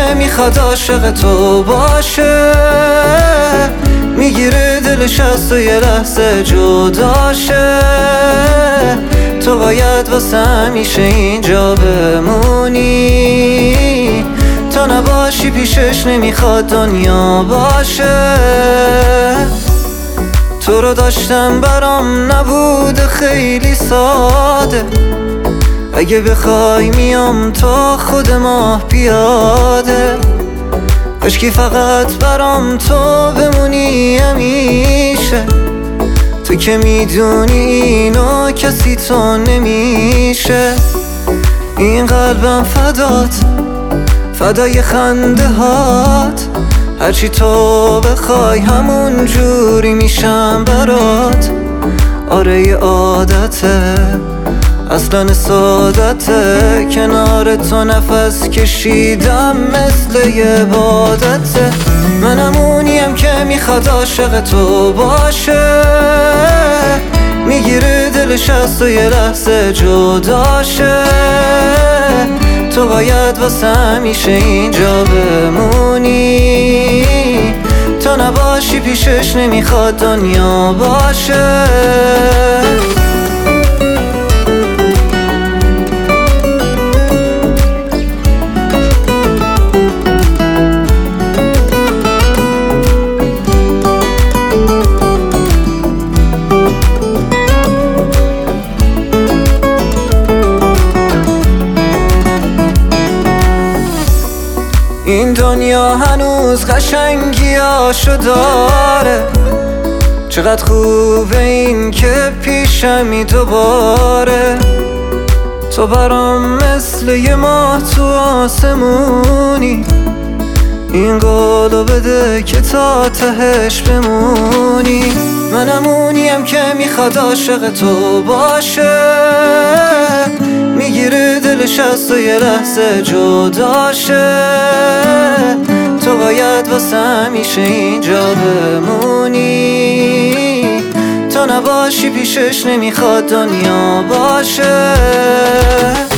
که میخواد عاشق تو باشه، میگیره دلش از تو یه لحظه جداشه. تو باید واسه همیشه اینجا بمونی، تا نباشی پیشش نمیخواد دنیا باشه. تو رو داشتم برام نبوده خیلی ساده، اگه بخوای میام تا خود ماه پیاده. کاشکی فقط برام تو بمونی همیشه، تو که میدونی اینو کسی تو نمیشه. این قلبم فدات، فدای خنده هات، هرچی تو بخوای همون جوری میشم برات. آره یه عادته، اصلا سعادته، کنار تو نفس کشیدم مثل یه عبادته. منم اونیم که میخواد عاشق تو باشه، میگیره دلش از تو یه لحظه جداشه. تو باید واسه همیشه اینجا بمونی، تا نباشی پیشش نمیخواد دنیا باشه. این دنیا هنوز قشنگیاشو داره، چقدر خوبه این که پیشمی دوباره. تو برام مثل یه ماه تو آسمونی، این قولو بده که تا تهش بمونی. منم اونیم که میخواد عاشق تو باشه، میگیره دلش از تو یه لحظه جداشه. تو باید واسه همیشه اینجا بمونی، تا نباشی پیشش نمیخواد دنیا باشه.